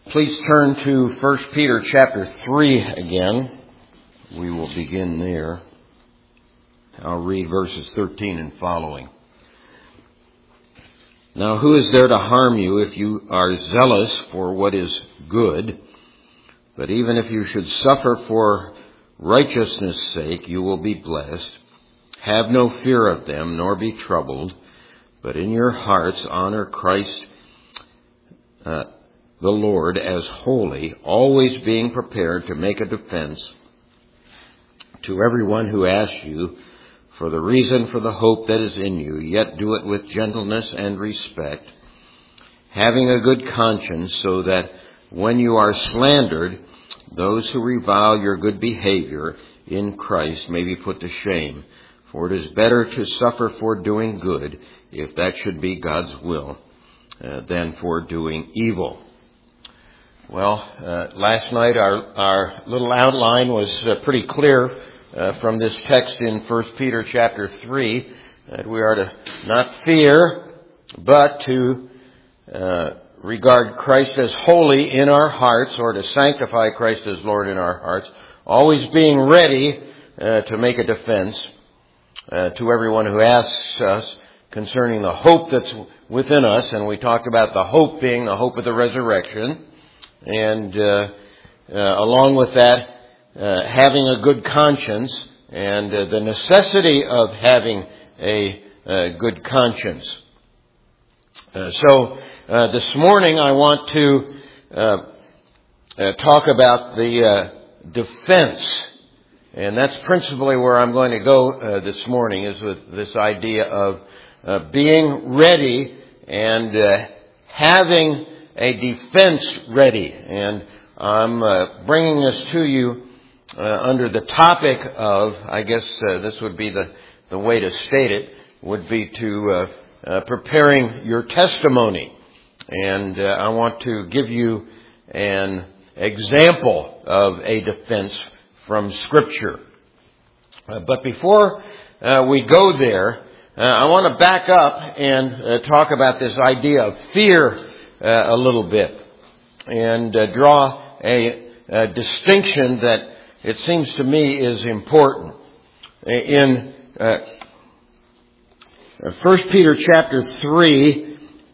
Please turn to 1 Peter chapter 3 again. We will begin there. I'll read verses 13 and following. Now, who is there to harm you if you are zealous for what is good? But even if you should suffer for righteousness' sake, you will be blessed. Have no fear of them, nor be troubled, but in your hearts honor Christ the Lord as holy, always being prepared to make a defense to everyone who asks you for the reason for the hope that is in you, yet do it with gentleness and respect, having a good conscience, so that when you are slandered, those who revile your good behavior in Christ may be put to shame. For it is better to suffer for doing good, if that should be God's will, than for doing evil. Well, last night our little outline was pretty clear from this text in 1 Peter chapter 3, that we are to not fear, but to regard Christ as holy in our hearts, or to sanctify Christ as Lord in our hearts, always being ready to make a defense to everyone who asks us concerning the hope that's within us. And we talked about the hope being the hope of the resurrection. And along with that, having a good conscience and the necessity of having a good conscience. So this morning I want to talk about the defense. And that's principally where I'm going to go this morning, is with this idea of being ready and having a defense ready. And I'm bringing this to you under the topic of, I guess this would be the way to state it, would be to preparing your testimony. And I want to give you an example of a defense from Scripture. But before we go there, I want to back up and talk about this idea of fear a little bit, and draw a distinction that it seems to me is important. In 1 Peter chapter 3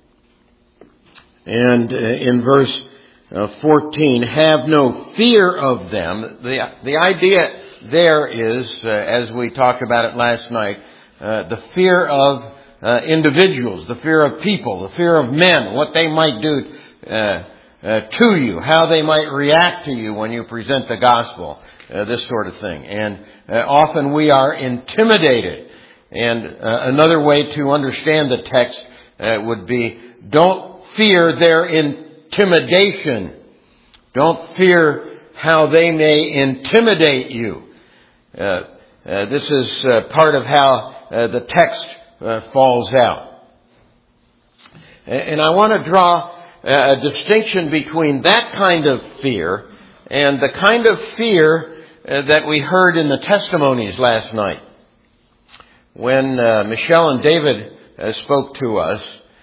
and in verse 14, have no fear of them. The idea there is, as we talked about it last night, the fear of individuals, the fear of people, the fear of men, what they might do to you, how they might react to you when you present the gospel, this sort of thing. And often we are intimidated. And another way to understand the text would be, don't fear their intimidation. Don't fear how they may intimidate you. This is part of how the text falls out. And I want to draw a distinction between that kind of fear and the kind of fear that we heard in the testimonies last night. When Michelle and David spoke to us,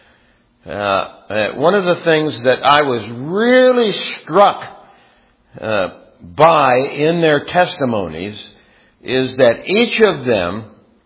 one of the things that I was really struck by in their testimonies is that each of them,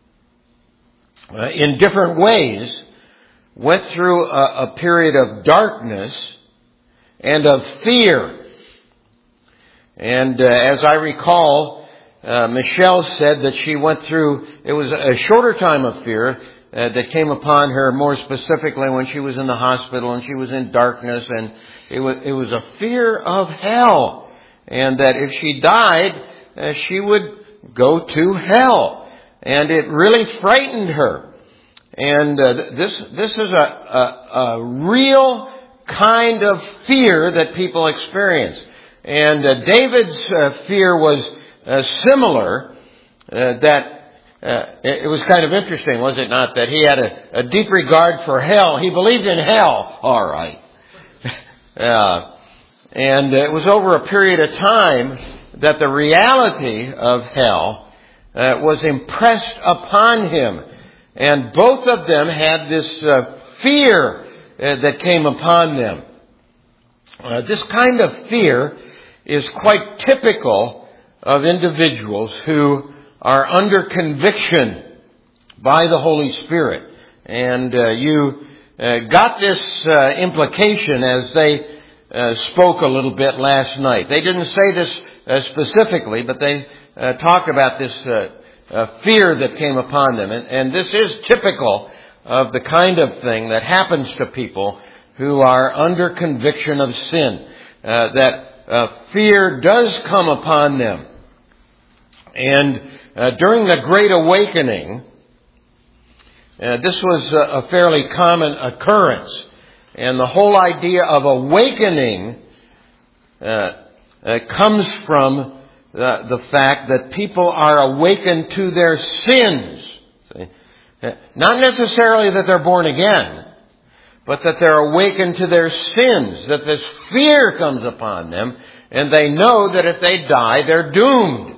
in different ways, went through a period of darkness and of fear. And as I recall, Michelle said that she went through, it was a shorter time of fear that came upon her, more specifically when she was in the hospital and she was in darkness, and it was a fear of hell, and that if she died, she would go to hell. And it really frightened her. And this is a real kind of fear that people experience. And David's fear was similar. It was kind of interesting, was it not, that he had a deep regard for hell. He believed in hell, all right. And it was over a period of time that the reality of hell was impressed upon him. And both of them had this fear that came upon them. This kind of fear is quite typical of individuals who are under conviction by the Holy Spirit. And you got this implication as they spoke a little bit last night. They didn't say this specifically, but they talk about this fear that came upon them. And this is typical of the kind of thing that happens to people who are under conviction of sin. That fear does come upon them. And during the Great Awakening, this was a fairly common occurrence. And the whole idea of awakening comes from the fact that people are awakened to their sins. See? Not necessarily that they're born again, but that they're awakened to their sins, that this fear comes upon them, and they know that if they die, they're doomed.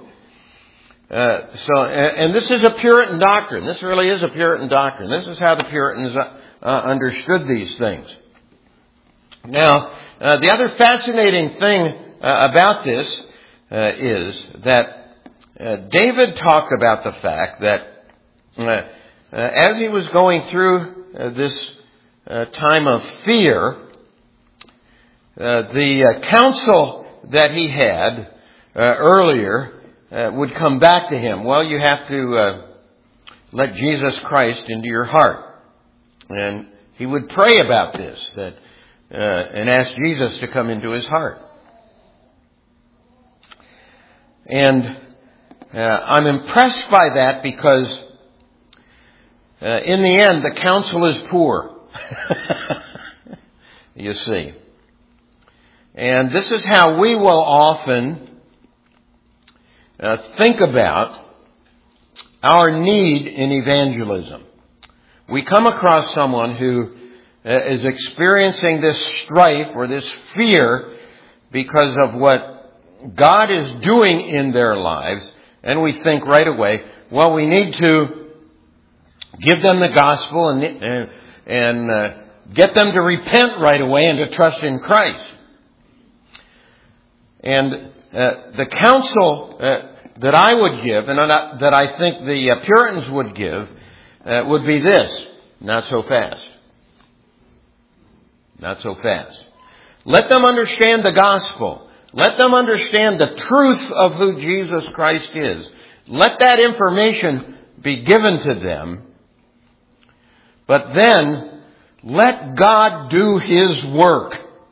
And this is a Puritan doctrine. This really is a Puritan doctrine. This is how the Puritans understood these things. Now, the other fascinating thing about this is that David talked about the fact that as he was going through this time of fear, the counsel that he had earlier would come back to him. Well, you have to let Jesus Christ into your heart. And he would pray about this and ask Jesus to come into his heart. And I'm impressed by that because in the end, the counsel is poor. You see. And this is how we will often think about our need in evangelism. We come across someone who is experiencing this strife or this fear because of what God is doing in their lives, and we think right away, well, we need to give them the gospel and get them to repent right away and to trust in Christ. And the counsel that I would give, and that I think the Puritans would give, would be this: not so fast. Not so fast. Let them understand the gospel. Let them understand the truth of who Jesus Christ is. Let that information be given to them. But then, let God do His work.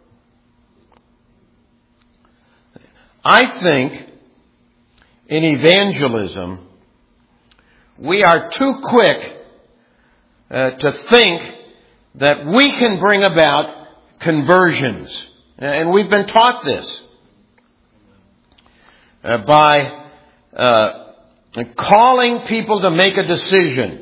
I think in evangelism, we are too quick to think that we can bring about conversions. And we've been taught this by calling people to make a decision.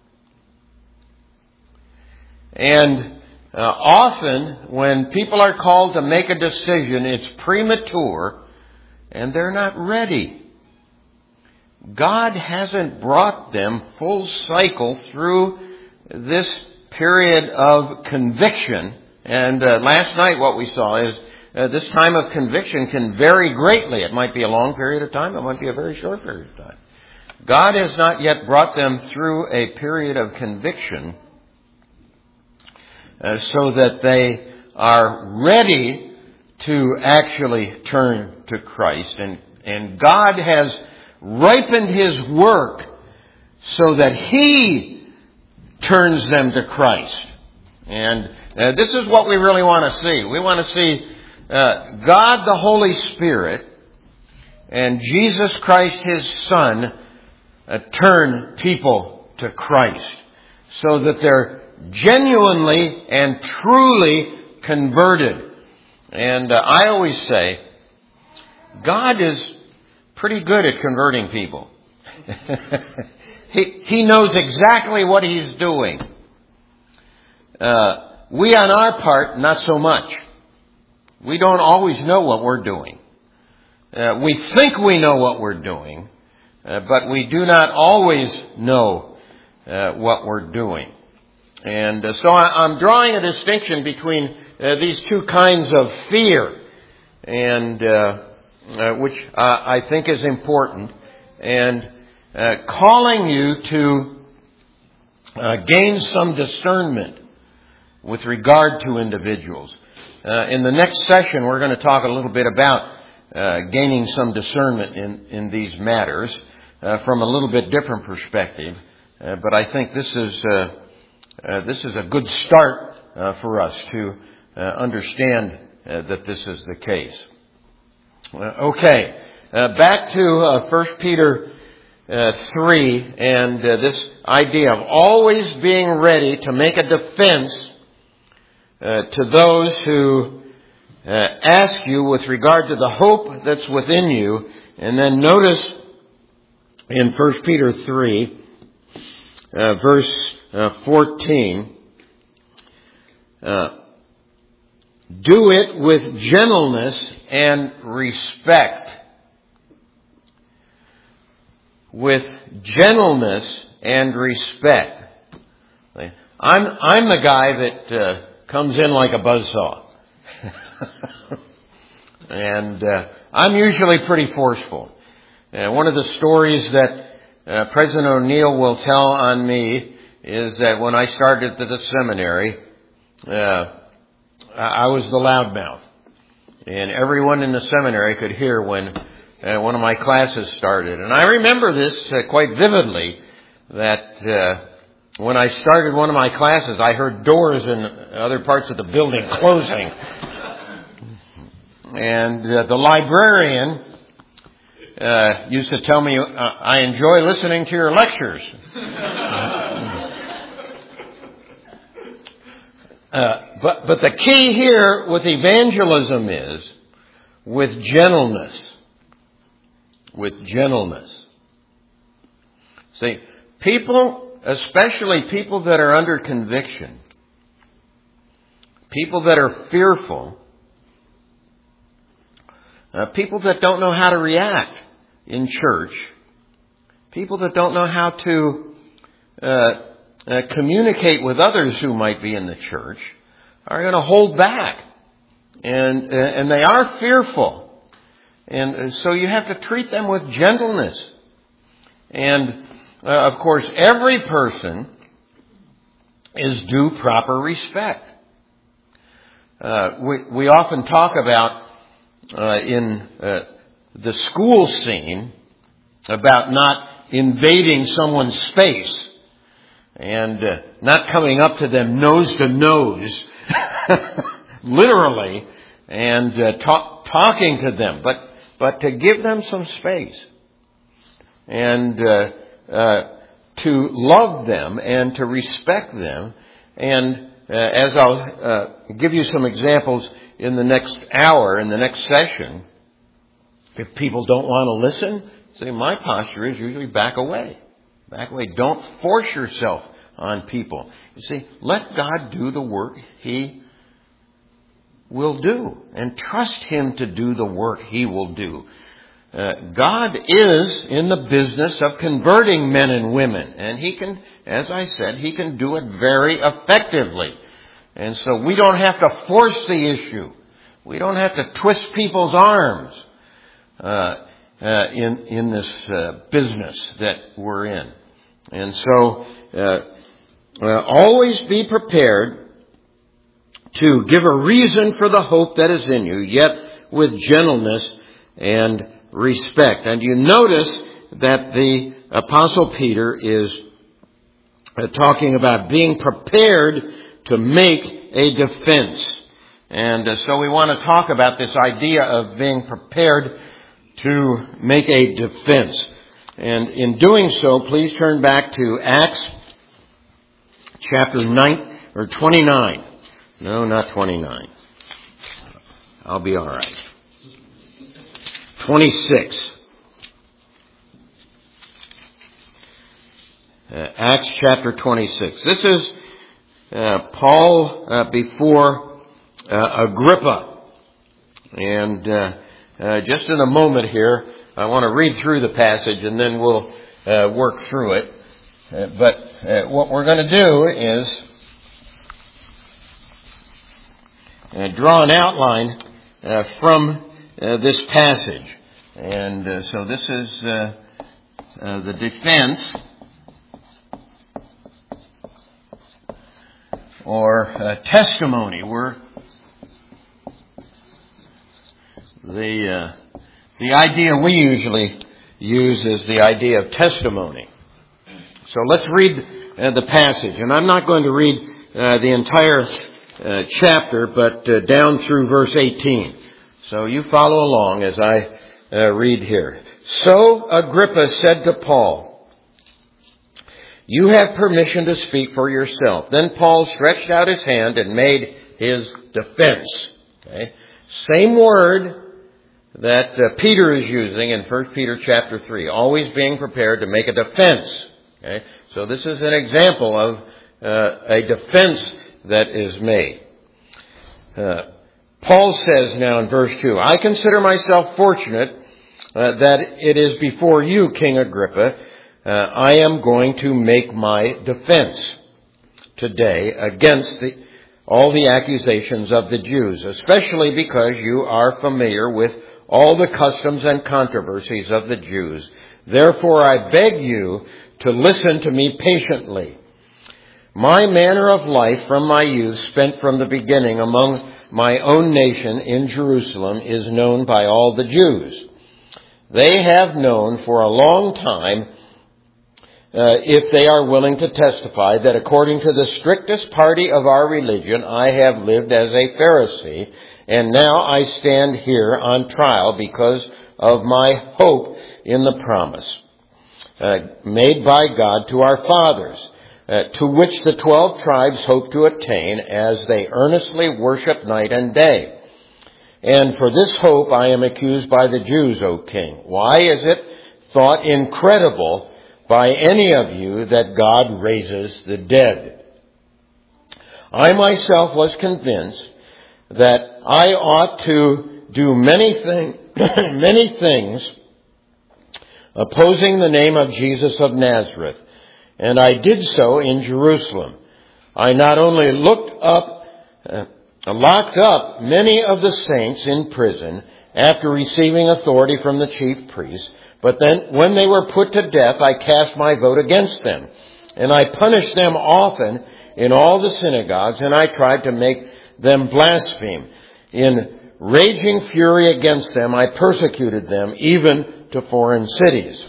And often when people are called to make a decision, it's premature and they're not ready. God hasn't brought them full cycle through this period of conviction. And last night what we saw is this time of conviction can vary greatly. It might be a long period of time. It might be a very short period of time. God has not yet brought them through a period of conviction so that they are ready to actually turn to Christ. And God has ripened His work so that He turns them to Christ. And this is what we really want to see. We want to see God the Holy Spirit and Jesus Christ His Son turn people to Christ so that they're genuinely and truly converted. And I always say, God is pretty good at converting people. He knows exactly what He's doing. We on our part, not so much. We don't always know what we're doing. We think we know what we're doing, but we do not always know what we're doing. And so I'm drawing a distinction between these two kinds of fear, and which I think is important, and calling you to gain some discernment with regard to individuals. In the next session, we're going to talk a little bit about gaining some discernment in these matters from a little bit different perspective. But I think this is a good start for us to understand that this is the case. Okay, back to 1 Peter 3 and this idea of always being ready to make a defense to those who ask you with regard to the hope that's within you. And then notice in 1 Peter 3, verse 14, do it with gentleness and respect. With gentleness and respect. I'm the guy that comes in like a buzzsaw. And I'm usually pretty forceful. One of the stories that President O'Neill will tell on me is that when I started at the seminary, I was the loudmouth. And everyone in the seminary could hear when one of my classes started. And I remember this quite vividly, that when I started one of my classes, I heard doors in other parts of the building closing. And the librarian used to tell me, I enjoy listening to your lectures. But the key here with evangelism is with gentleness. With gentleness. See, people, especially people that are under conviction, people that are fearful, people that don't know how to react in church, people that don't know how to communicate with others who might be in the church, are going to hold back. And they are fearful. And so you have to treat them with gentleness. And, of course, every person is due proper respect. We often talk about in the school scene about not invading someone's space and not coming up to them nose to nose, literally, and talking to them, but to give them some space and to love them and to respect them. And as I'll give you some examples in the next hour, in the next session, if people don't want to listen, say my posture is usually back away. Back away. Don't force yourself on people. You see, let God do the work He will do, and trust Him to do the work He will do. God is in the business of converting men and women, and He can, as I said, He can do it very effectively. And so we don't have to force the issue. We don't have to twist people's arms in this business that we're in. And so always be prepared to give a reason for the hope that is in you, yet with gentleness and respect. And you notice that the Apostle Peter is talking about being prepared to make a defense. And so we want to talk about this idea of being prepared to make a defense. And in doing so, please turn back to Acts chapter 29. No, not 29. I'll be all right. 26. Acts chapter 26. This is Paul before Agrippa. And just in a moment here, I want to read through the passage and then we'll work through it. But what we're going to do is draw an outline from this passage. And so this is the defense or testimony. The idea we usually use is the idea of testimony. So let's read the passage. And I'm not going to read the entire chapter, but down through verse 18. So you follow along as I read here. So Agrippa said to Paul, "You have permission to speak for yourself." Then Paul stretched out his hand and made his defense. Okay? Same word that Peter is using in 1 Peter chapter 3. Always being prepared to make a defense. Okay? So this is an example of a defense that is made. Paul says now in verse 2, "I consider myself fortunate that it is before you, King Agrippa, I am going to make my defense today against all the accusations of the Jews, especially because you are familiar with all the customs and controversies of the Jews. Therefore, I beg you to listen to me patiently. My manner of life from my youth, spent from the beginning among my own nation in Jerusalem, is known by all the Jews. They have known for a long time, if they are willing to testify, that according to the strictest party of our religion, I have lived as a Pharisee, and now I stand here on trial because of my hope in the promise made by God to our fathers, to which the 12 tribes hope to attain as they earnestly worship night and day. And for this hope I am accused by the Jews, O king. Why is it thought incredible by any of you that God raises the dead? I myself was convinced that I ought to do many things opposing the name of Jesus of Nazareth, and I did so in Jerusalem. I not only locked up many of the saints in prison after receiving authority from the chief priests, but then when they were put to death, I cast my vote against them. And I punished them often in all the synagogues, and I tried to make them blaspheme. In raging fury against them, I persecuted them, even to foreign cities.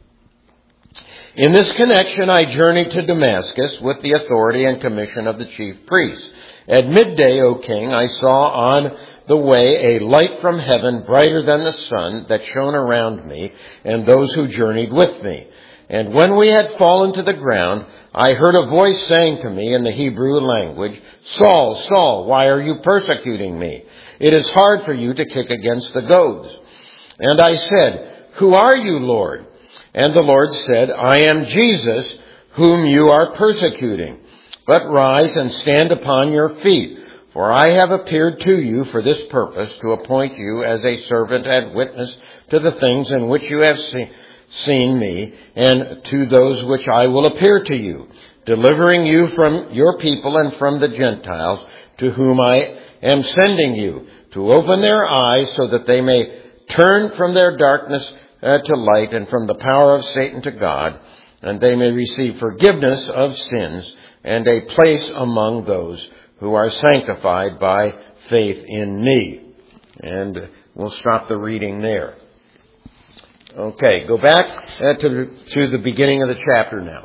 In this connection, I journeyed to Damascus with the authority and commission of the chief priests. At midday, O king, I saw on the way a light from heaven brighter than the sun that shone around me and those who journeyed with me. And when we had fallen to the ground, I heard a voice saying to me in the Hebrew language, "Saul, Saul, why are you persecuting me? It is hard for you to kick against the goads." And I said, "Who are you, Lord?" And the Lord said, "I am Jesus, whom you are persecuting. But rise and stand upon your feet, for I have appeared to you for this purpose, to appoint you as a servant and witness to the things in which you have seen me, and to those which I will appear to you, delivering you from your people and from the Gentiles, to whom I am sending you, to open their eyes so that they may turn from their darkness to light, and from the power of Satan to God, and they may receive forgiveness of sins and a place among those who are sanctified by faith in me." And we'll stop the reading there. Okay, go back to the beginning of the chapter now.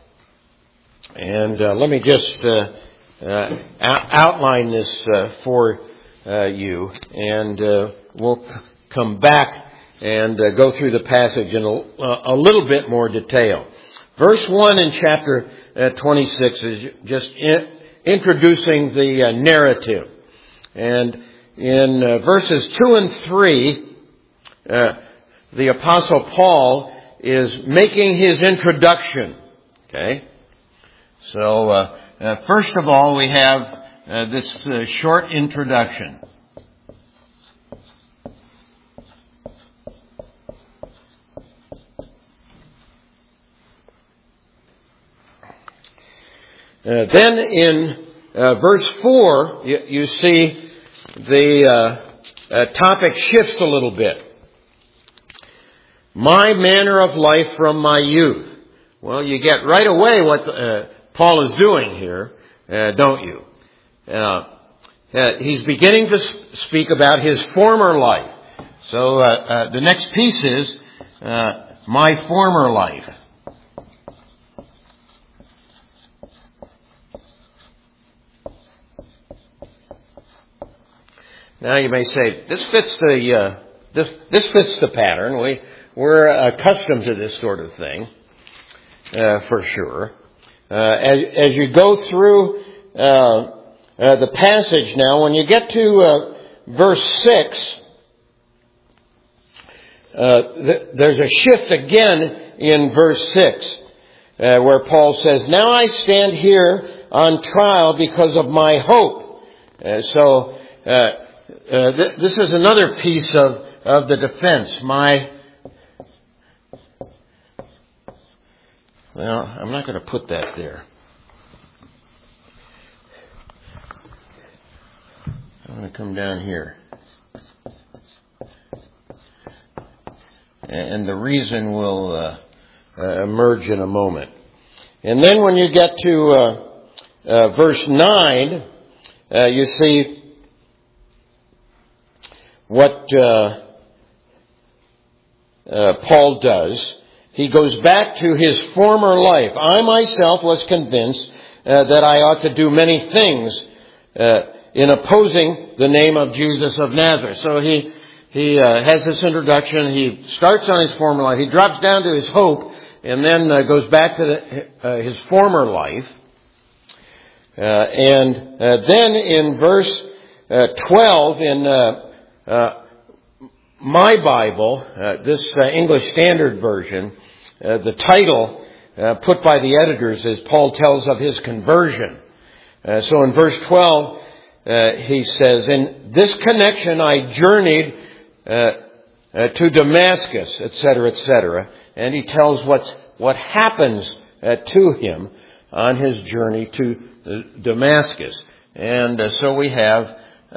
And let me just outline this for you, and we'll come back and go through the passage in a little bit more detail. Verse 1 in chapter 26 is just introducing the narrative. And in verses 2 and 3, the Apostle Paul is making his introduction. Okay? So, first of all, we have this short introduction. Then in verse 4, you see the topic shifts a little bit. My manner of life from my youth. Well, you get right away what Paul is doing here, don't you? He's beginning to speak about his former life. So the next piece is my former life. Now you may say, this fits the pattern. We're accustomed to this sort of thing, for sure. As you go through the passage now, when you get to verse 6, there's a shift again in verse 6, where Paul says, "Now I stand here on trial because of my hope." This is another piece of the defense. I'm not going to put that there. I'm going to come down here. And the reason will emerge in a moment. And then when you get to verse 9, you see what Paul does. He goes back to his former life. I myself was convinced that I ought to do many things in opposing the name of Jesus of Nazareth. So he has this introduction. He starts on his former life. He drops down to his hope and then goes back to his former life. And then in verse 12 in my Bible, this English Standard Version, the title put by the editors is Paul tells of his conversion. So in verse 12, he says, "In this connection I journeyed to Damascus," etc., etc. And he tells what happens to him on his journey to Damascus. And so we have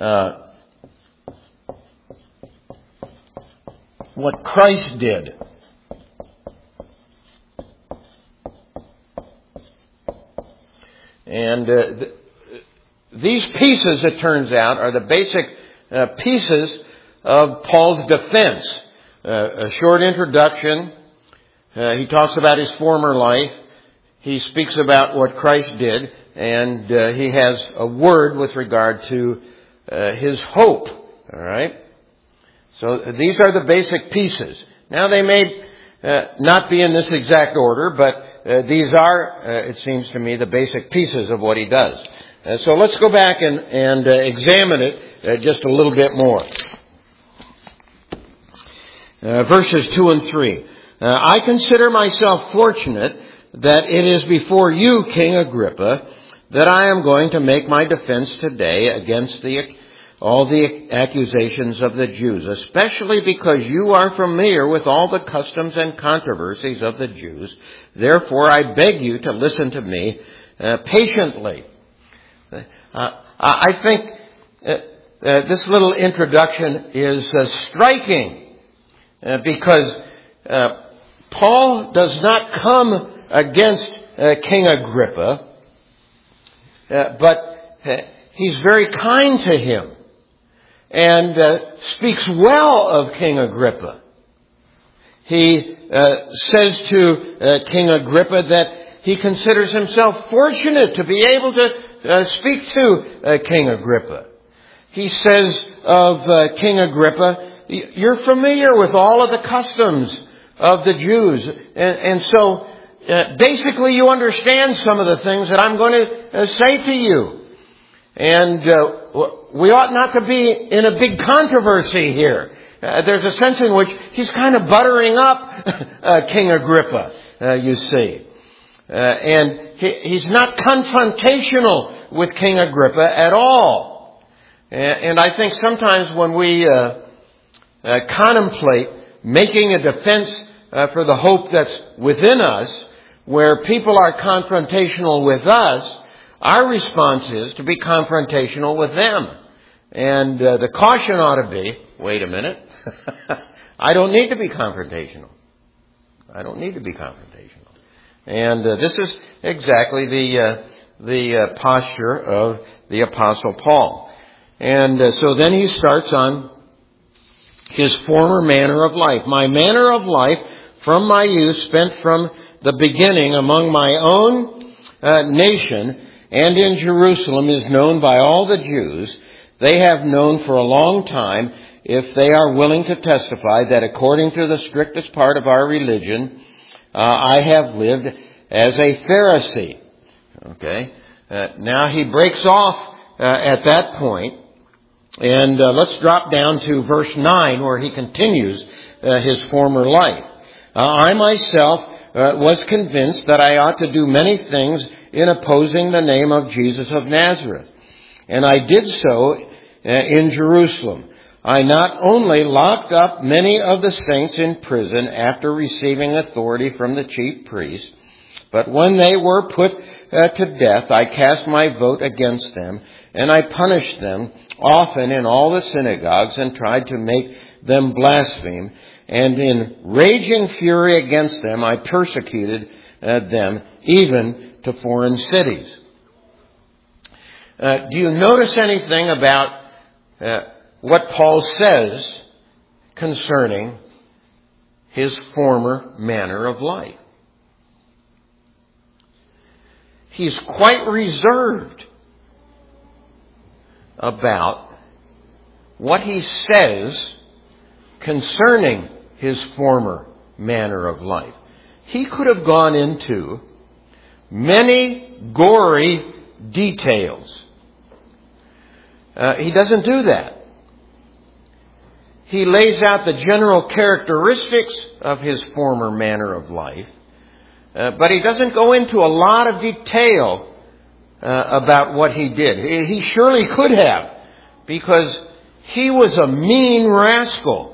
what Christ did. And these pieces, it turns out, are the basic pieces of Paul's defense. A short introduction. He talks about his former life. He speaks about what Christ did. And he has a word with regard to his hope. All right? So these are the basic pieces. Now they may not be in this exact order, but these are, it seems to me, the basic pieces of what he does. So let's go back and examine it just a little bit more. Verses 2 and 3. I consider myself fortunate that it is before you, King Agrippa, that I am going to make my defense today against all the accusations of the Jews, especially because you are familiar with all the customs and controversies of the Jews. Therefore, I beg you to listen to me patiently. I think this little introduction is striking because Paul does not come against King Agrippa, but he's very kind to him and speaks well of King Agrippa. He says to King Agrippa that he considers himself fortunate to be able to speak to King Agrippa. He says of King Agrippa, you're familiar with all of the customs of the Jews. And so basically you understand some of the things that I'm going to say to you. And we ought not to be in a big controversy here. There's a sense in which he's kind of buttering up King Agrippa, you see. And he's not confrontational with King Agrippa at all. And I think sometimes when we contemplate making a defense for the hope that's within us, where people are confrontational with us, our response is to be confrontational with them. And the caution ought to be, wait a minute, I don't need to be confrontational. I don't need to be confrontational. And this is exactly the posture of the Apostle Paul. And so then he starts on his former manner of life. My manner of life from my youth, spent from the beginning among my own nation and in Jerusalem, is known by all the Jews. They have known for a long time, if they are willing to testify, that according to the strictest part of our religion, I have lived as a Pharisee. Okay. Now he breaks off at that point, and let's drop down to verse 9, where he continues his former life. I myself was convinced that I ought to do many things in opposing the name of Jesus of Nazareth. And I did so in Jerusalem. I not only locked up many of the saints in prison after receiving authority from the chief priests, but when they were put to death, I cast my vote against them, and I punished them often in all the synagogues and tried to make them blaspheme. And in raging fury against them, I persecuted them even to foreign cities. Do you notice anything about what Paul says concerning his former manner of life? He's quite reserved about what he says concerning his former manner of life. He could have gone into many gory details. He doesn't do that. He lays out the general characteristics of his former manner of life, but he doesn't go into a lot of detail about what he did. He surely could have, because he was a mean rascal.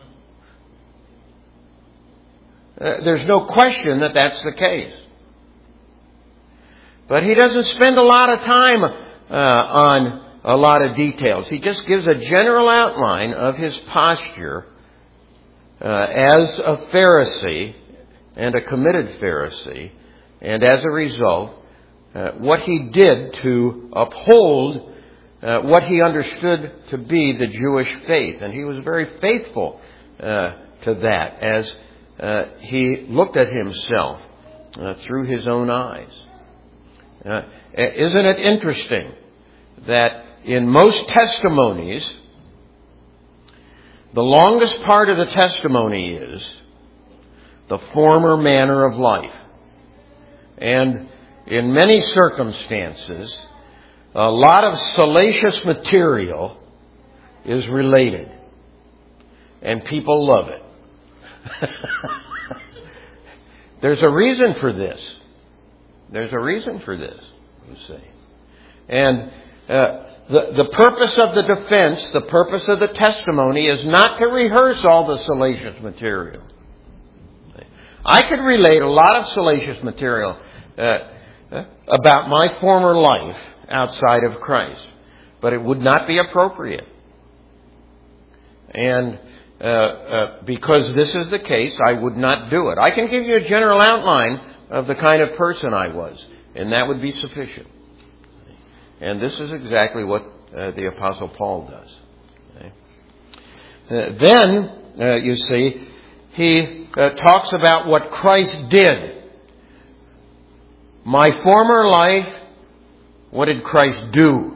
There's no question that that's the case. But he doesn't spend a lot of time on a lot of details. He just gives a general outline of his posture as a Pharisee and a committed Pharisee, and as a result, what he did to uphold what he understood to be the Jewish faith. And he was very faithful to that as he looked at himself through his own eyes. Isn't it interesting that in most testimonies, the longest part of the testimony is the former manner of life. And in many circumstances, a lot of salacious material is related. And people love it. There's a reason for this. There's a reason for this, you see. And the purpose of the defense, the purpose of the testimony, is not to rehearse all the salacious material. I could relate a lot of salacious material about my former life outside of Christ, but it would not be appropriate. And because this is the case, I would not do it. I can give you a general outline of the kind of person I was, and that would be sufficient. And this is exactly what the Apostle Paul does. Okay? Then, you see, he talks about what Christ did. My former life, what did Christ do?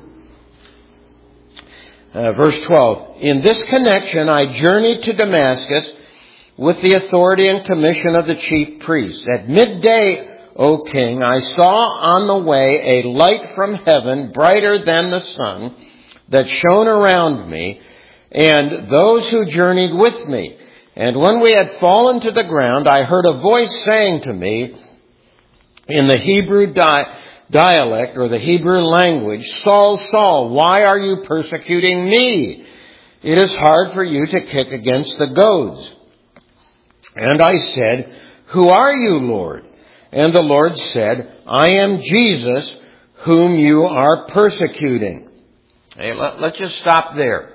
Verse 12. In this connection, I journeyed to Damascus with the authority and commission of the chief priests. At midday, O king, I saw on the way a light from heaven, brighter than the sun, that shone around me, and those who journeyed with me. And when we had fallen to the ground, I heard a voice saying to me, in the Hebrew dialect, or the Hebrew language, Saul, Saul, why are you persecuting me? It is hard for you to kick against the goads. And I said, who are you, Lord? And the Lord said, I am Jesus, whom you are persecuting. Hey, let's just stop there.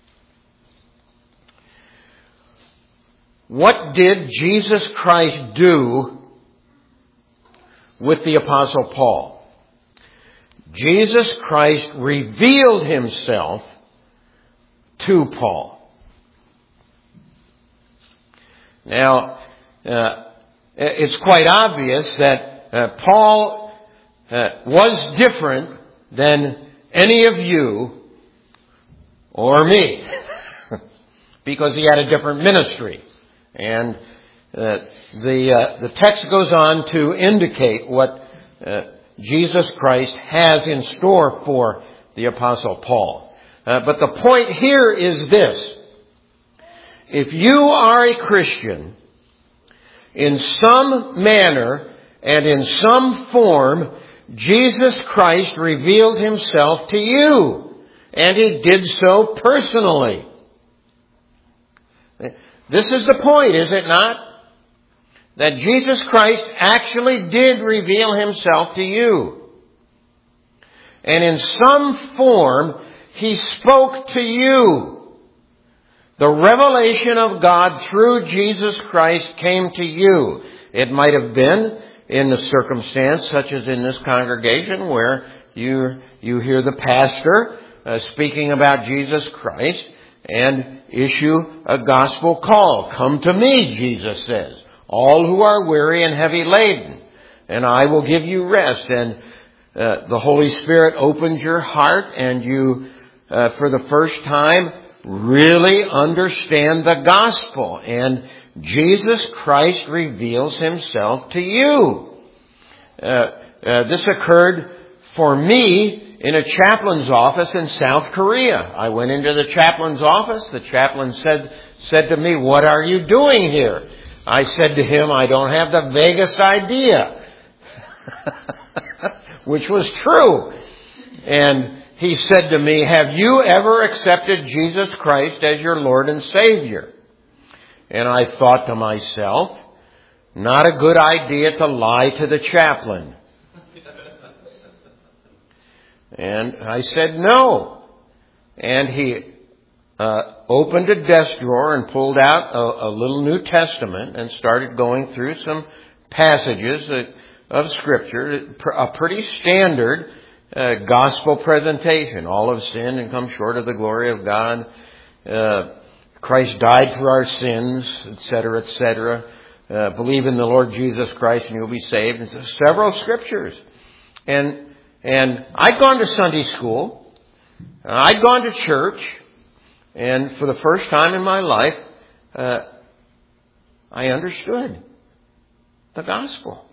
What did Jesus Christ do with the Apostle Paul? Jesus Christ revealed himself to Paul. Now, it's quite obvious that Paul was different than any of you or me because he had a different ministry. And the text goes on to indicate what Jesus Christ has in store for the Apostle Paul. But the point here is this. If you are a Christian, in some manner and in some form, Jesus Christ revealed himself to you. And he did so personally. This is the point, is it not? That Jesus Christ actually did reveal himself to you. And in some form, he spoke to you. The revelation of God through Jesus Christ came to you. It might have been in a circumstance such as in this congregation where you hear the pastor speaking about Jesus Christ and issue a gospel call. Come to me, Jesus says, all who are weary and heavy laden, and I will give you rest. And the Holy Spirit opens your heart and you, for the first time, really understand the gospel. And Jesus Christ reveals himself to you. This occurred for me in a chaplain's office in South Korea. I went into the chaplain's office. The chaplain said to me, "What are you doing here?" I said to him, "I don't have the vaguest idea." Which was true. And he said to me, "Have you ever accepted Jesus Christ as your Lord and Savior?" And I thought to myself, not a good idea to lie to the chaplain. And I said no. And he opened a desk drawer and pulled out a little New Testament and started going through some passages of Scripture, a pretty standard gospel presentation. All have sinned and come short of the glory of God. Christ died for our sins, etc., etc. Believe in the Lord Jesus Christ and you'll be saved. And so several scriptures. And I'd gone to Sunday school. I'd gone to church. And for the first time in my life, I understood the gospel.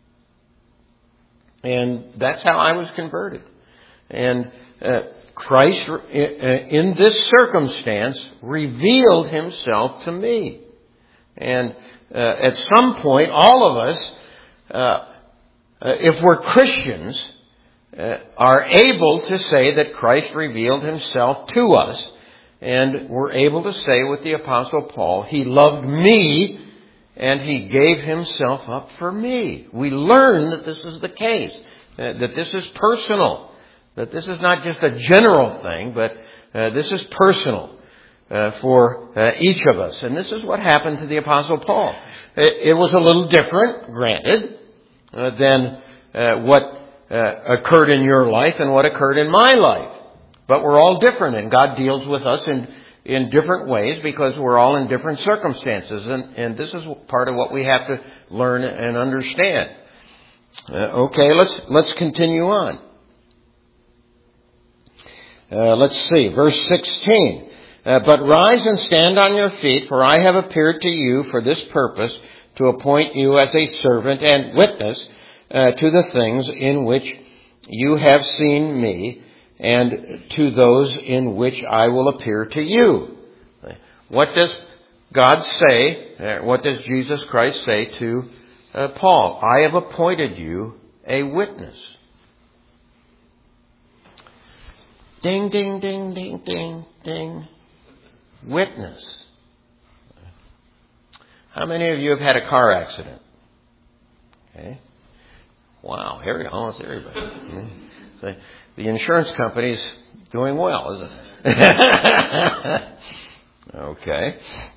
And that's how I was converted. And Christ, in this circumstance, revealed himself to me. And at some point, all of us, if we're Christians, are able to say that Christ revealed himself to us. And we're able to say with the Apostle Paul, he loved me and he gave himself up for me. We learn that this is the case, that this is personal, that this is not just a general thing, but this is personal for each of us. And this is what happened to the Apostle Paul. It was a little different, granted, than what occurred in your life and what occurred in my life. But we're all different, and God deals with us in different ways because we're all in different circumstances. And this is part of what we have to learn and understand. Okay, let's continue on. Let's see, verse 16. But rise and stand on your feet, for I have appeared to you for this purpose, to appoint you as a servant and witness to the things in which you have seen me, and to those in which I will appear to you. What does God say? What does Jesus Christ say to Paul? I have appointed you a witness. Ding, ding, ding, ding, ding, ding. Witness. How many of you have had a car accident? Okay. Wow, here almost everybody. The insurance company's doing well, isn't it? Okay.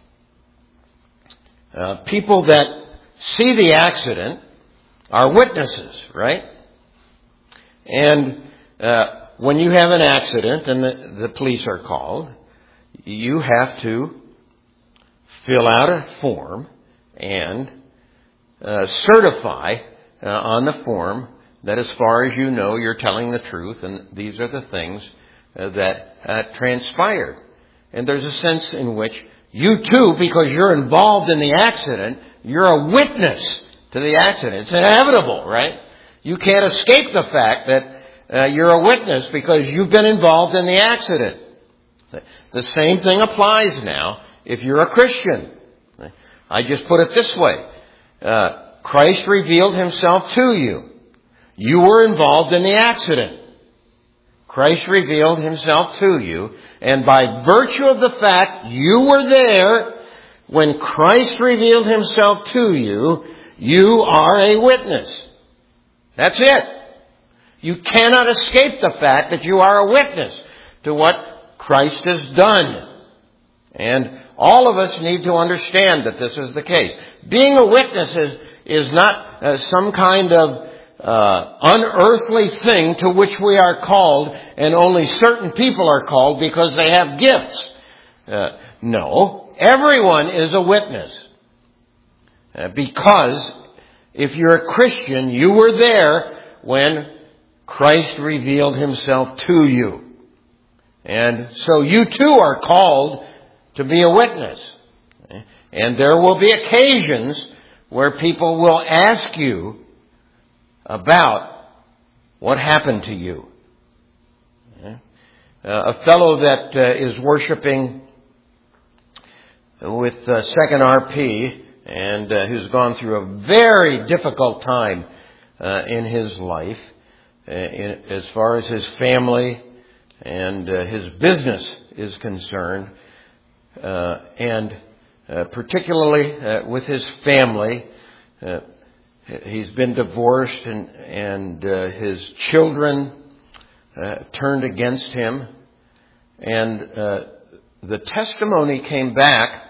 People that see the accident are witnesses, right? And when you have an accident and the police are called, you have to fill out a form and certify on the form that as far as you know, you're telling the truth, and these are the things that transpired. And there's a sense in which you too, because you're involved in the accident, you're a witness to the accident. It's inevitable, right? You can't escape the fact that you're a witness because you've been involved in the accident. The same thing applies now if you're a Christian. I just put it this way. Christ revealed himself to you. You were involved in the accident. Christ revealed himself to you, and by virtue of the fact you were there when Christ revealed himself to you, you are a witness. That's it. You cannot escape the fact that you are a witness to what Christ has done. And all of us need to understand that this is the case. Being a witness is not some kind of unearthly thing to which we are called, and only certain people are called because they have gifts. No, everyone is a witness. Because if you're a Christian, you were there when Christ revealed himself to you. And so you too are called to be a witness. And there will be occasions where people will ask you about what happened to you. A fellow that is worshiping with Second RP and who's gone through a very difficult time in his life as far as his family and his business is concerned, and particularly with his family. He's been divorced, and his children turned against him. And the testimony came back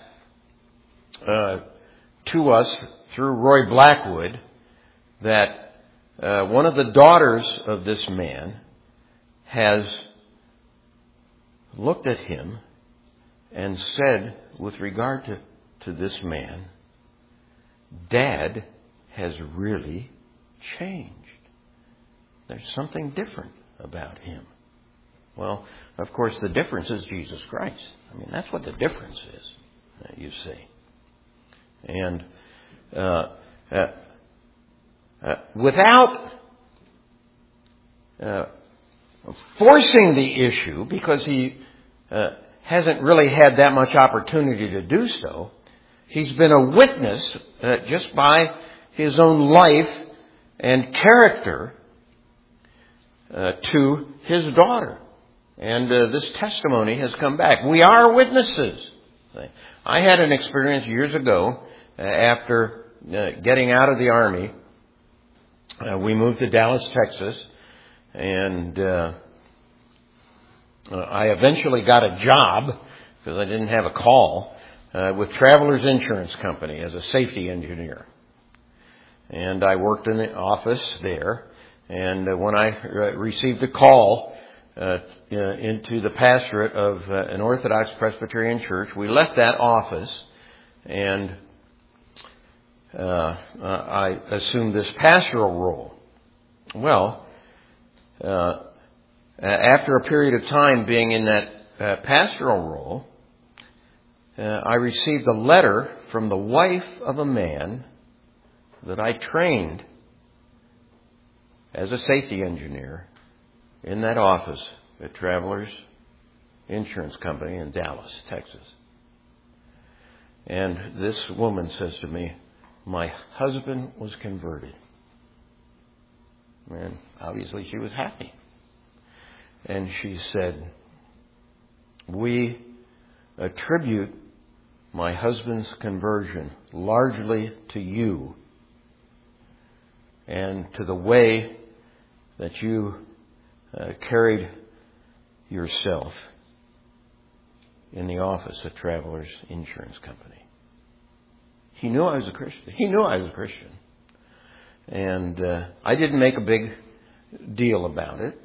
to us through Roy Blackwood that one of the daughters of this man has looked at him and said, with regard to this man, Dad has really changed. There's something different about him. Well, of course, the difference is Jesus Christ. I mean, that's what the difference is, you see. And without forcing the issue, because he hasn't really had that much opportunity to do so, he's been a witness just by his own life and character to his daughter. And this testimony has come back. We are witnesses. I had an experience years ago after getting out of the Army. We moved to Dallas, Texas, and I eventually got a job, because I didn't have a call, with Travelers Insurance Company as a safety engineer. And I worked in the office there. And when I received a call into the pastorate of an Orthodox Presbyterian church, we left that office, and I assumed this pastoral role. Well, after a period of time being in that pastoral role, I received a letter from the wife of a man that I trained as a safety engineer in that office at Travelers Insurance Company in Dallas, Texas. And this woman says to me, "My husband was converted." And obviously she was happy. And she said, "We attribute my husband's conversion largely to you and to the way that you carried yourself in the office of Travelers Insurance Company. He knew I was a Christian. And I didn't make a big deal about it.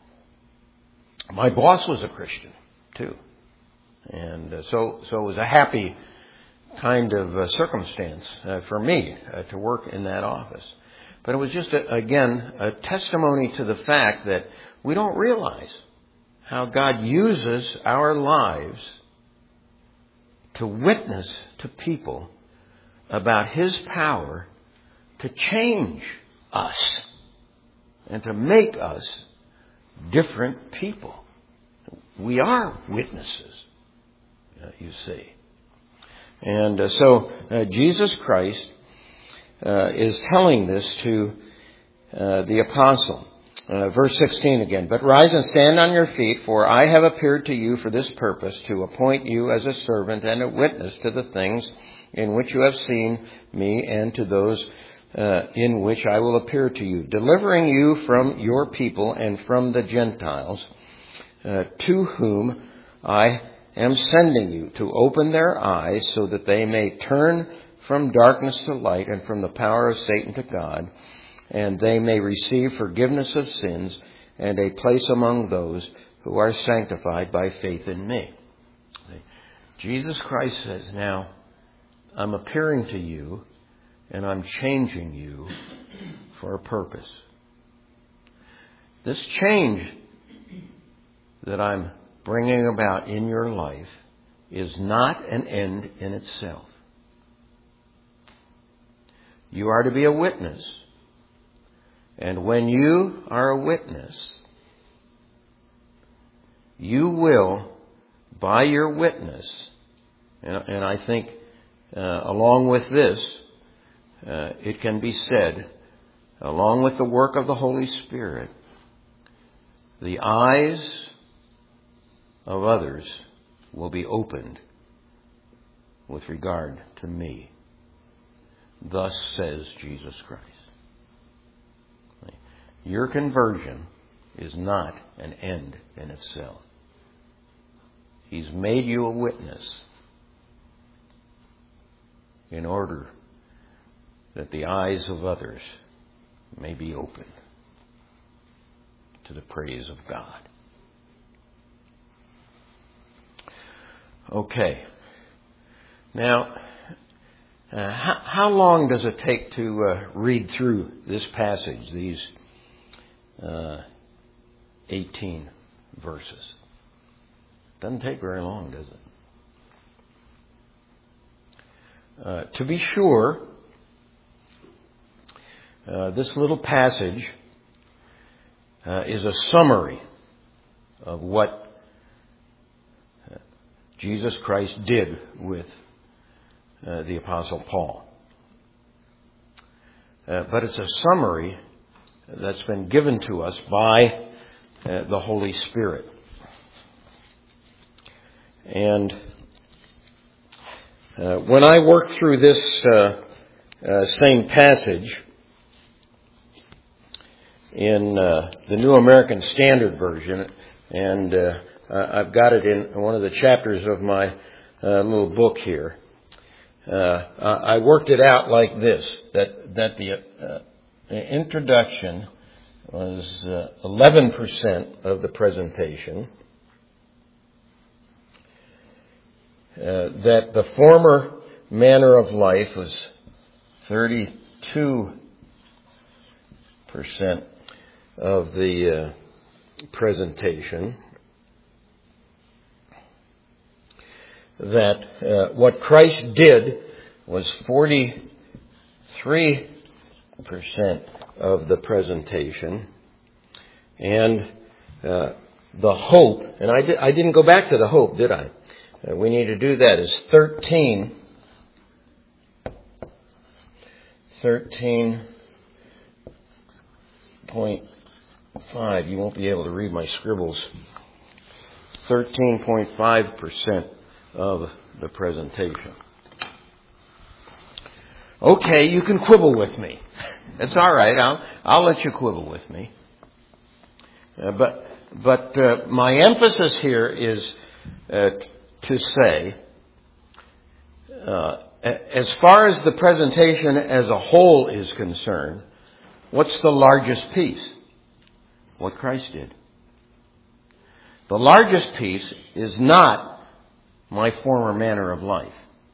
My boss was a Christian, too. And so it was a happy kind of circumstance for me to work in that office. But it was just, again, a testimony to the fact that we don't realize how God uses our lives to witness to people about His power to change us and to make us different people. We are witnesses, you see. And so Jesus Christ is telling this to the apostle. Verse 16 again. But rise and stand on your feet, for I have appeared to you for this purpose, to appoint you as a servant and a witness to the things in which you have seen me, and to those in which I will appear to you, delivering you from your people and from the Gentiles, to whom I am sending you, to open their eyes so that they may turn from darkness to light and from the power of Satan to God, and they may receive forgiveness of sins and a place among those who are sanctified by faith in me. Jesus Christ says, now, I'm appearing to you and I'm changing you for a purpose. This change that I'm bringing about in your life is not an end in itself. You are to be a witness. And when you are a witness, you will, by your witness, and I think along with this, it can be said, along with the work of the Holy Spirit, the eyes of others will be opened with regard to me. Thus says Jesus Christ. Your conversion is not an end in itself. He's made you a witness in order that the eyes of others may be opened to the praise of God. Okay. Now, how long does it take to read through this passage, these 18 verses? Doesn't take very long, does it? To be sure, this little passage is a summary of what Jesus Christ did with the Apostle Paul. But it's a summary that's been given to us by the Holy Spirit. And when I work through this same passage in the New American Standard Version, and I've got it in one of the chapters of my little book here, I worked it out like this, that the introduction was 11% of the presentation, that the former manner of life was 32% of the presentation, that what Christ did was 43% of the presentation, and the hope, and I didn't go back to the hope, did I? We need to do that, is 13.5. You won't be able to read my scribbles. 13.5% of the presentation. Okay, you can quibble with me. It's all right. I'll let you quibble with me. But my emphasis here is to say, as far as the presentation as a whole is concerned, what's the largest piece? What Christ did. The largest piece is not my former manner of life.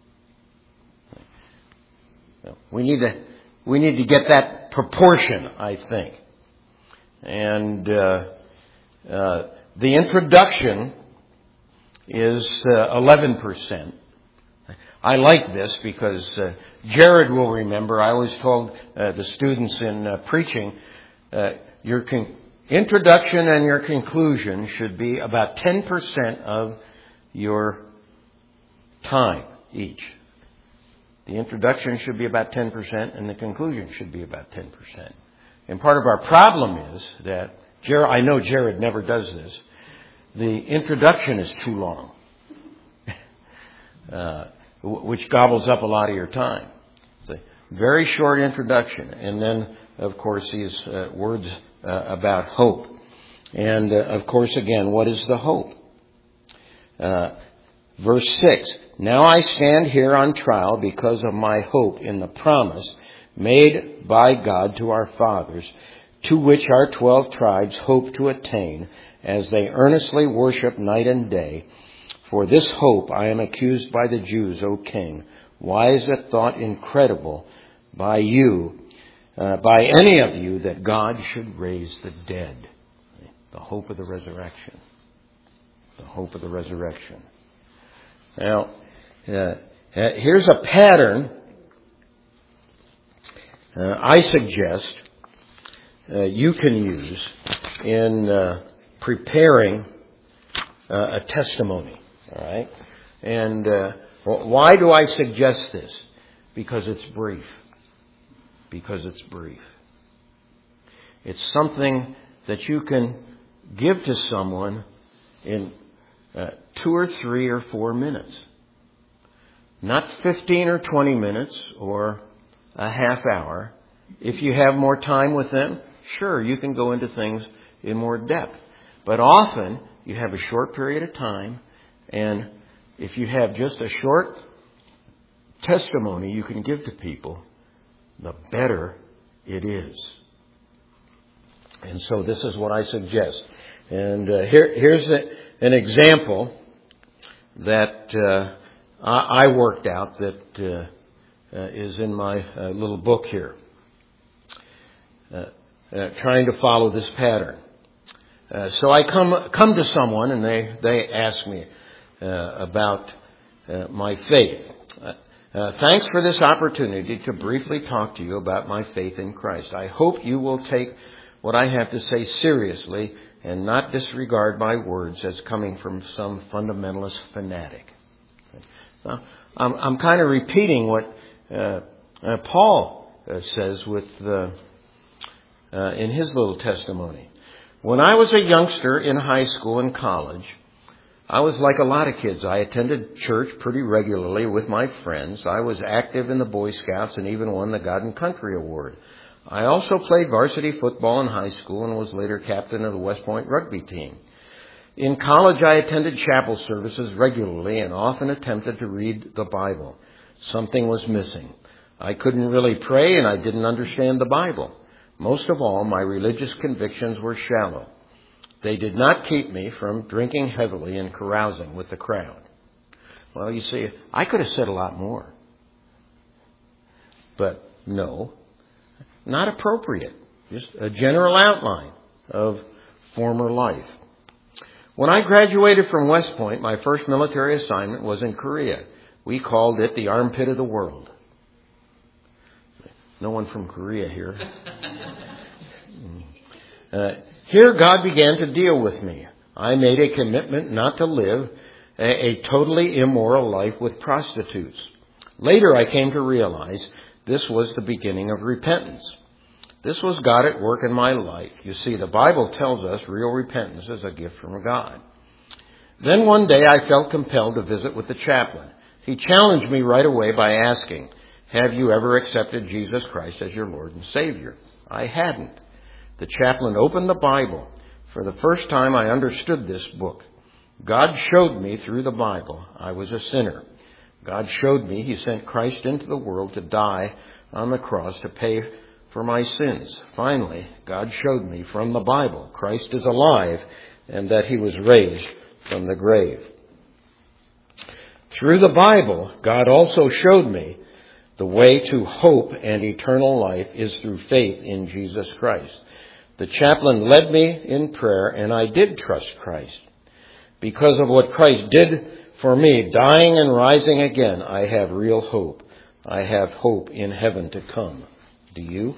We need to get that proportion, I think. And the introduction is 11%. I like this because Jared will remember. I always told the students in preaching, your introduction and your conclusion should be about 10% of your time each. The introduction should be about 10% and the conclusion should be about 10%. And part of our problem is that, I know Jared never does this, the introduction is too long, which gobbles up a lot of your time. It's a very short introduction. And then, of course, these words about hope. And, of course, again, what is the hope? Verse 6, now I stand here on trial because of my hope in the promise made by God to our fathers, to which our 12 tribes hope to attain as they earnestly worship night and day. For this hope I am accused by the Jews, O king. Why is it thought incredible by you, by any of you, that God should raise the dead? The hope of the resurrection. The hope of the resurrection. Now, here's a pattern I suggest you can use in preparing a testimony. All right? And why do I suggest this? Because it's brief. Because it's brief. It's something that you can give to someone in 2 or 3 or 4 minutes. Not 15 or 20 minutes or a half hour. If you have more time with them, sure, you can go into things in more depth. But often, you have a short period of time, and if you have just a short testimony you can give to people, the better it is. And so this is what I suggest. And here's an example that I worked out that is in my little book here. Trying to follow this pattern. So I come to someone and they ask me about my faith. Thanks for this opportunity to briefly talk to you about my faith in Christ. I hope you will take what I have to say seriously and not disregard my words as coming from some fundamentalist fanatic. Now, I'm kind of repeating what Paul says with in his little testimony. When I was a youngster in high school and college, I was like a lot of kids. I attended church pretty regularly with my friends. I was active in the Boy Scouts and even won the God and Country Award. I also played varsity football in high school and was later captain of the West Point rugby team. In college, I attended chapel services regularly and often attempted to read the Bible. Something was missing. I couldn't really pray and I didn't understand the Bible. Most of all, my religious convictions were shallow. They did not keep me from drinking heavily and carousing with the crowd. Well, you see, I could have said a lot more. But no, not appropriate. Just a general outline of former life. When I graduated from West Point, my first military assignment was in Korea. We called it the armpit of the world. No one from Korea here. Here God began to deal with me. I made a commitment not to live a totally immoral life with prostitutes. Later I came to realize this was the beginning of repentance. This was God at work in my life. You see, the Bible tells us real repentance is a gift from God. Then one day I felt compelled to visit with the chaplain. He challenged me right away by asking, have you ever accepted Jesus Christ as your Lord and Savior? I hadn't. The chaplain opened the Bible, for the first time I understood this book. God showed me through the Bible I was a sinner. God showed me He sent Christ into the world to die on the cross to pay for my sins. Finally, God showed me from the Bible Christ is alive and that He was raised from the grave. Through the Bible, God also showed me the way to hope and eternal life is through faith in Jesus Christ. The chaplain led me in prayer, and I did trust Christ. Because of what Christ did for me, dying and rising again, I have real hope. I have hope in heaven to come. Do you?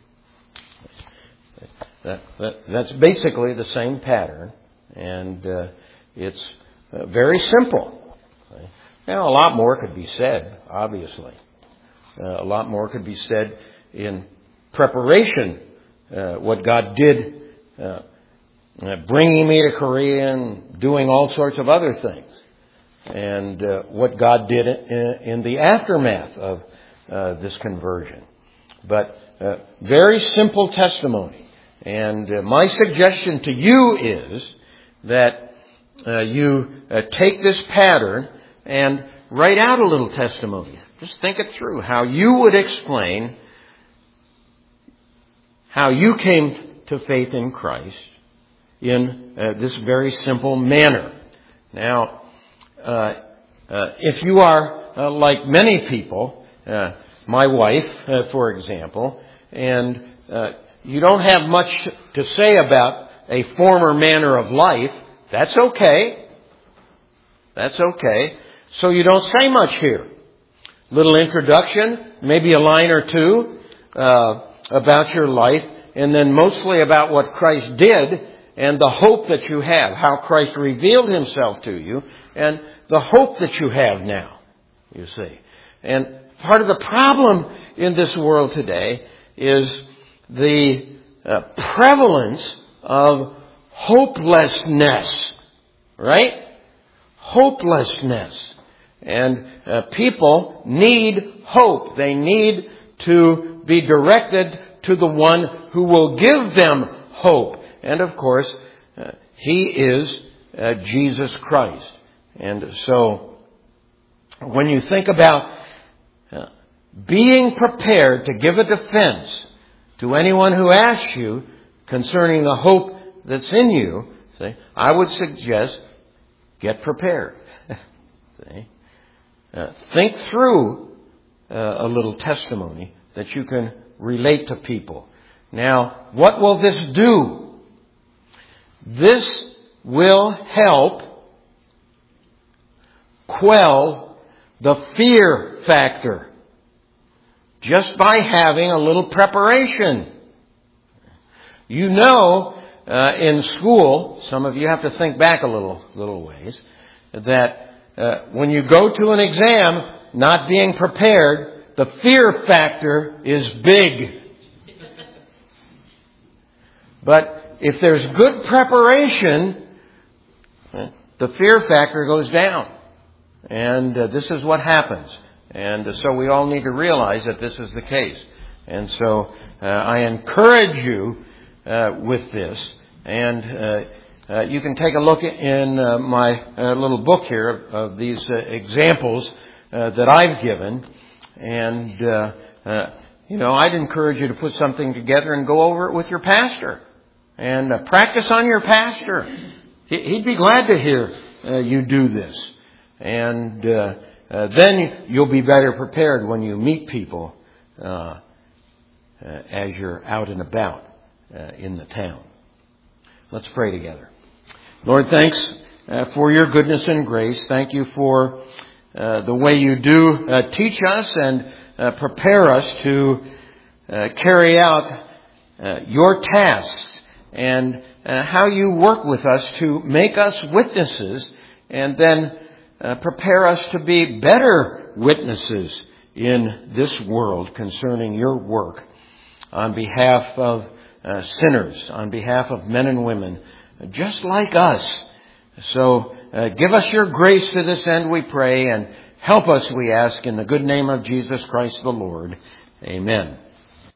That's basically the same pattern, and it's very simple. Now, a lot more could be said, obviously. A lot more could be said in preparation, what God did, bringing me to Korea and doing all sorts of other things. And what God did in the aftermath of this conversion. But very simple testimony. And my suggestion to you is that you take this pattern and write out a little testimony. Just think it through. How you would explain how you came to faith in Christ in this very simple manner. Now, if you are like many people, my wife, for example, and you don't have much to say about a former manner of life, that's okay. That's okay. So you don't say much here. Little introduction, maybe a line or two about your life, and then mostly about what Christ did and the hope that you have, how Christ revealed Himself to you, and the hope that you have now, you see. And part of the problem in this world today is the prevalence of hopelessness, right? Hopelessness. And people need hope. They need to be directed to the one who will give them hope. And of course, He is Jesus Christ. And so, when you think about being prepared to give a defense to anyone who asks you concerning the hope that's in you, see, I would suggest get prepared. See? Think through a little testimony that you can relate to people. Now, what will this do? This will help quell the fear factor just by having a little preparation. You know, in school, some of you have to think back a little ways, that when you go to an exam not being prepared, the fear factor is big. But if there's good preparation, the fear factor goes down. And this is what happens. And so we all need to realize that this is the case. And so I encourage you with this. And you can take a look in my little book here of these examples that I've given. And, I'd encourage you to put something together and go over it with your pastor. And practice on your pastor. He'd be glad to hear you do this. And then you'll be better prepared when you meet people as you're out and about in the town. Let's pray together. Lord, thanks for your goodness and grace. Thank you for the way you do teach us and prepare us to carry out your tasks, and how you work with us to make us witnesses and then prepare us to be better witnesses in this world concerning your work on behalf of sinners, on behalf of men and women just like us. So give us your grace to this end, we pray, and help us, we ask, in the good name of Jesus Christ the Lord. Amen.